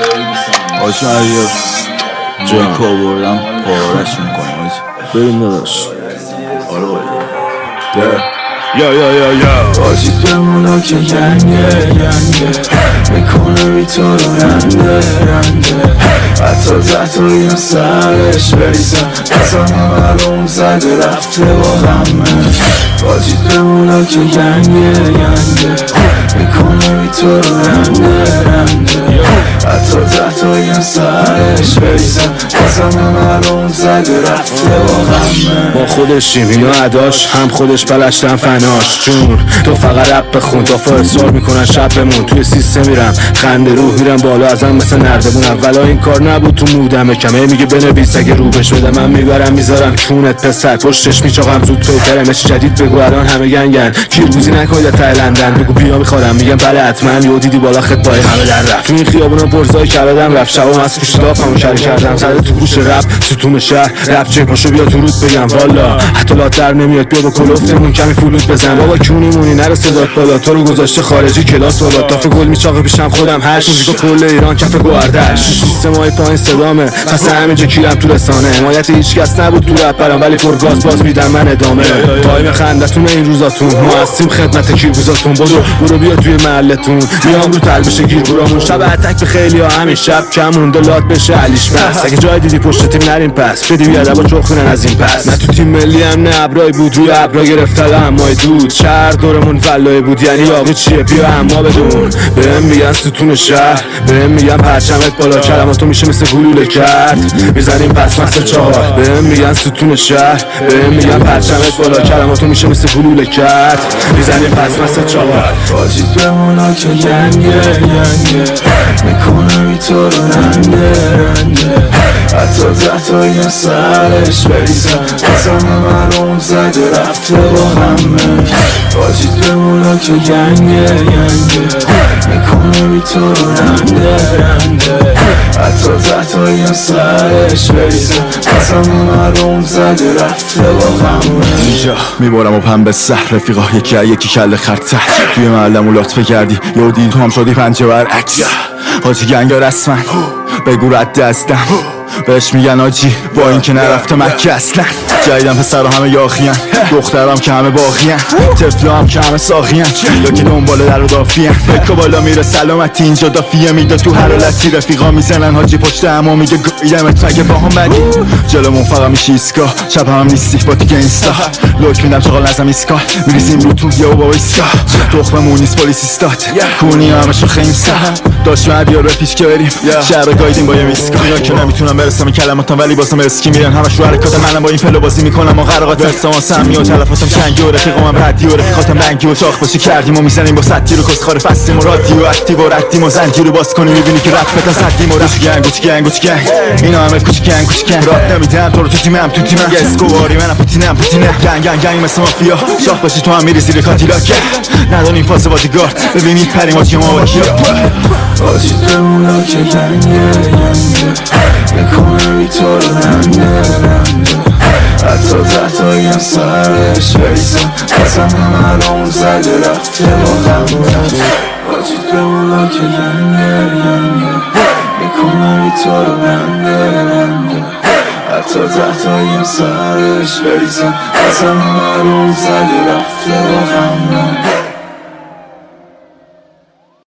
آجی اگه جای پا بردم پارش میکنم آجی بریم نداشت. آره باید آجی بمونا که ینگه میکنه بی تو رو رنده حتی تحتویم سرش بریزم اصلا معلوم زده رفته با غمه. آجی بمونا که ینگه میکنه بی تو رو رنده حتی تحتویم سرش بریزم اصلا معلوم زده رفته با غمه. با خودشیم اینو عداش هم خودش بلشتن فناش جون تو فقط رپ بخون تا فرسار میکنن شب بمون توی سیستم میرم خنده روح میرم بالا ازم مثل نردبون. اولا این کار نبود تو مودم کمه میگه بنویس اگه رو بش بده من میبرم میذارم کونت پسر پشتش میچاقم زود پیترم اش جدید بگو الان همه گنگن کیرگوزی نکن یا تایلندن بگو بیا میخورم میگم بله حتما یهو دیدی بالا خط پای همه در رفت تو این خیابونا پرزای کبدم رفت شبام از پوش دافمو شری کردم سر تو گوش رپ ستون شهر رپ چه پاشو بیا تو رود بگم والا حتی لات در نمیاد بیا با کلفتمون کمی فلوت بزن بابا کونیمونی نره صدات بالا تو رو گذاشته خارجی کلاس بالا تاف گل میچاقه پیشم خودم هش موزیکو کل ایران کف گوردش سیستمای پایین صدامه پس همینجا کیرم تو رسانه حمایت هیچکس نبود تو رپرم ولی پر گاز باز میدم من ادامه تایم خندتون این روزاتون ما هستیم خدمت کیرگوزاتون برو بیا توی محلتون میام رو تل بشه گیرگورامون شب اتک به خیلی ها همین شب کم مونده لات بشه علیش بس اگه جای دیدی پشت تیم نریم پس بدی بیاد با چخونن از این پس نه تو تیم ملی هم نه ابرای بود روی ابرا گرفتلا همای دود شهر دورمون فلای بود یعنی یاقی چیه بیا اما بدون بهم میگن ستون شهر بهم میگن پرچمت بالا کلماتو میشه مثل گلوله کرد میزنیم پس مثل چهار بهم میگن ستون شهر بهم میگن پرچمت بالا کلماتو میشه مثل گلوله کرد میزنیم پس مثل چهار. آجی بمونا که ینگه میکنه بی تو رو رنده حتی تحتویم سرش بریزم اصلا معلوم زده رفته با همه. آجی بمونا که ینگه میکنه بی تو رو رنده حتی تحتویم سرش بریزم اصلا معلوم زده رفته با همه. اینجا میبارم و پن به سر رفیقا یکی کل خرته توی محلمو لطفه کردی یه دید تو هم شدی پنجه برعکس حاجی گنگا رسمن بگو رد دستم بهش میگن آجی با این که نرفته مکه اصلا جایدم پسر همه یاخیان دخترام که همه باقیان طفلا هم که همه ساقیان یا که دنبال در و دافیان بکو بالا میره سلامتی اینجا دافیه میده تو هر حالتی رفیقا میزنن حاجی پشت اما میگه گویدمت مگه با هم بدی جلومون فقط میشی ایسکا شب هم نیستی با دیگه اینستا لوک میدم چقال نزم ایسکال میریزیم رو تو یه و با ایسکا تخممون نیست پلیسیستات کونی همه شو خیمسا داشت مدیا رو پیش که بریم شهر گایدیم با یه میسکا اینا که نمیتونم برسم کلماتم ولی بازم اسکی میرن همش رو حرکات منم با این فلو بازی میکنم و قراقات برسام سمی و تلفاتم چنگی و رفیقام ردی و رفیقاتم بنگی و شاخ باشی کردیم و میزنیم با سطی رو کسخار فستیم و رادی و اکتیو و ردیم و زنجی رو باز کنی میبینی که رپ بتا زدیم و گوچی گنگ اینا همه کوچیکن راد نمیدم تو رو تو تیمم یه اسکواری منم پوتینم گنگ مثل مافیا شاخ باشی تو هم میری زیر کاتیلاک ندونی این فاز بادیگارد ببینید پریم آجی ما با کیا. آجی بمونا که ینگه میکنه بی تو رو رنده حتی تحتویم سرش بریزم اصلا معلوم زده رفته با غمه. آجی بمونا که ینگه میکنه بی تو رو رنده حتی تحتویم سرش بریزم اصلا معلوم زده رفته با غمه.